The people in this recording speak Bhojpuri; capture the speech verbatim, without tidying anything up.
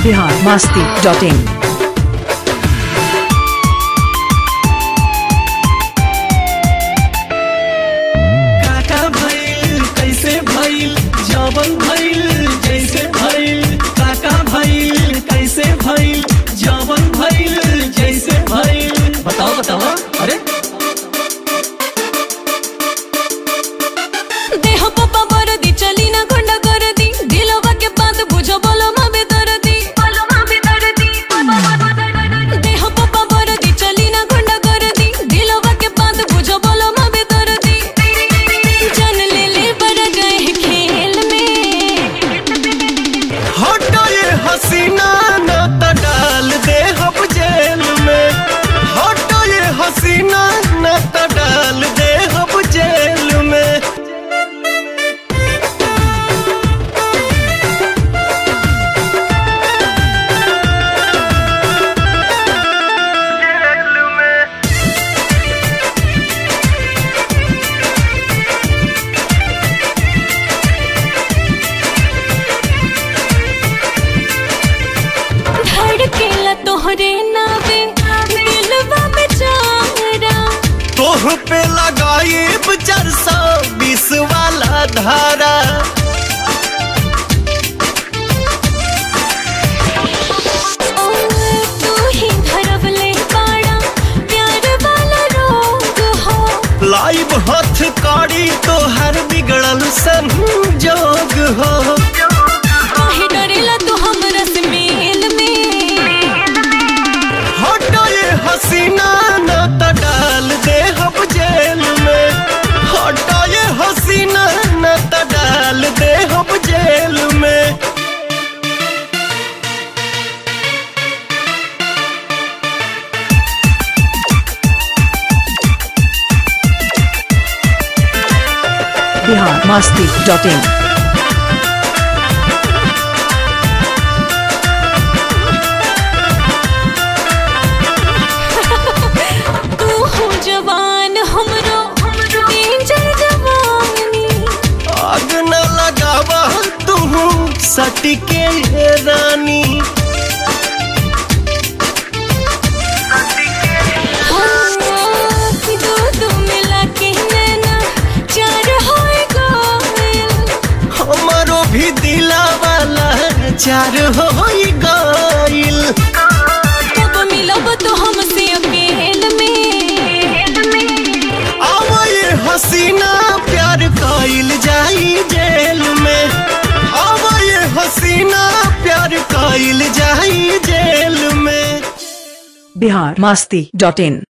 बिहार मस्ती डॉट इन। काका भइल कैसे भइल जवन भइल जैसे भइल, काका भइल कैसे भइल जवन भइल जैसे भइल। बताओ बताओ। अरे देह पप्पा बरदी चली ना गुंडा कर दी, दिलवा के बात बुझो बोलो मां बेदर दी, बोलो मां बेदर दी। देह पप्पा बरदी चली ना गुंडा कर दी, दिलवा के बात बुझो बोलो मां बेदर दी। जान ले ले बर गए खेल में, हटो ये हसीना ना त डाल दे हम जेल में, हटो ये हसीना ना त डाल दे हम जेल में। धड़केला तोहरे नावे दिलवा बेचारा, तोह पे लगाई चार सौ बीस वाला धारा। ओ तू ही धरवले बाड़ा प्यार वाला रोग हो। लाइव हथ कड़ी तो हर बिगड़ल संजोग हो। काहे डरेला तू हमरा से मेल में, हटो ये हसीना ना त डाल दे हम जेल में, हटो ये हसीना ना त डाल दे हम जेल में। Bihar Masti dot in. तू हो जवान हमरो डेंजर जवानी। आग न लगावा तू सटके रानी, दो दो मिला के नैना चार होए गोयल, हमारो भी दिला वाला चार हो गइल। कब मिलब तो हमसे अकेल में, अब ये हसीना प्यार कइल जाई जेल में, अब ये हसीना प्यार कइल जाई जेल में। बिहार मस्ती डॉट इन।